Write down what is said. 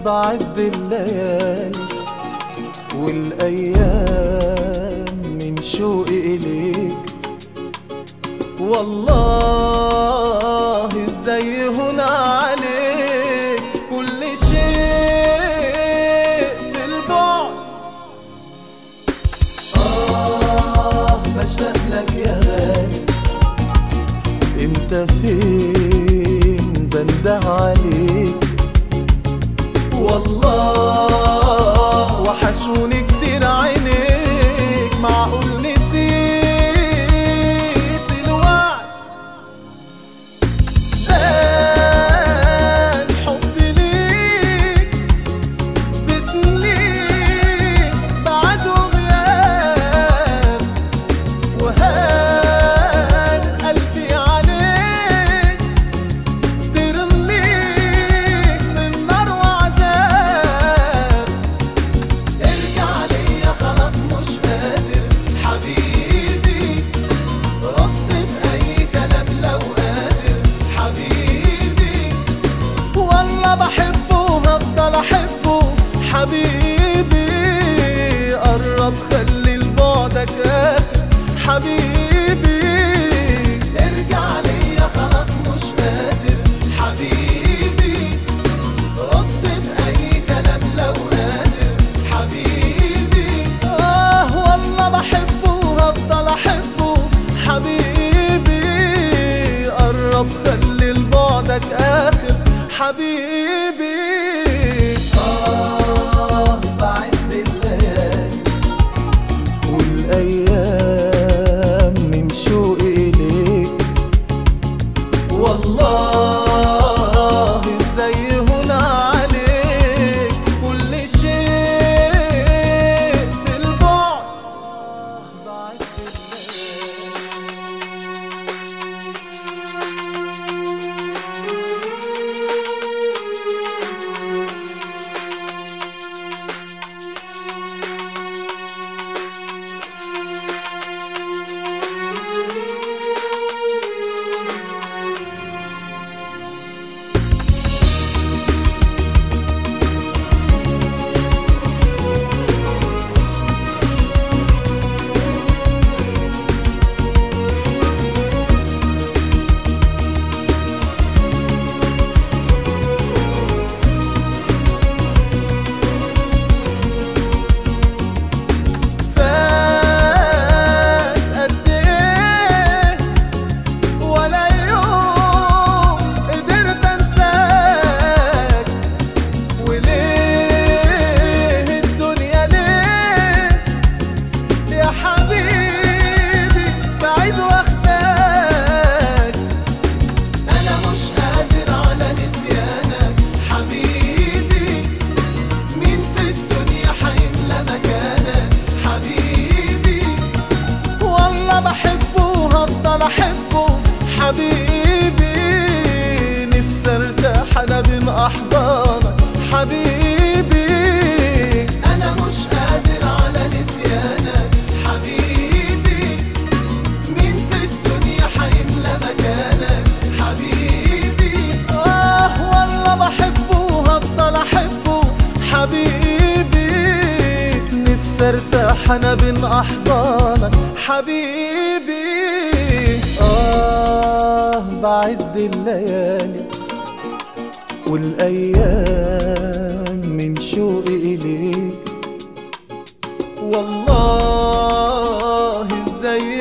بعد الليالي والأيام من شوقي إليك. والله ازاي هنا عليك كل شيء في البعد. بشتاق لك يا غالي، انت فين بنده عليك. والله وحشوني كتير عينيك، معقول نسيت الوعد. زاد حبي ليك في سنين بعد وغياب، وهان قلبي عليك ترميك من نار وعذاب. ارجع ليا خلاص مش قادر حبيبي، رد بأي كلام لو قادر حبيبي. والله بحبه وهفضل احبه حبيبي، قرب خلي لبعدك آخر حبيبي. ارجع ليا خلاص مش قادر حبيبي، رد بأي كلام لو قادر حبيبي. والله بحبه وهفضل احبه حبيبي، قرب خلي لبعدك آخر حبيبي. بعد الليالي والأيام من شوقي إليك. والله ازاي هنا عليك كل شيء في البعد. بعد حبيبي، نفسي ارتاح انا بين احضانك حبيبي. انا مش قادر على نسيانك حبيبي، مين في الدنيا حيملى مكانك حبيبي. والله بحبه وهفضل احبه حبيبي، نفسي ارتاح انا بين احضانك حبيبي. بعد الليالي والأيام من شوقي إليك. والله ازاي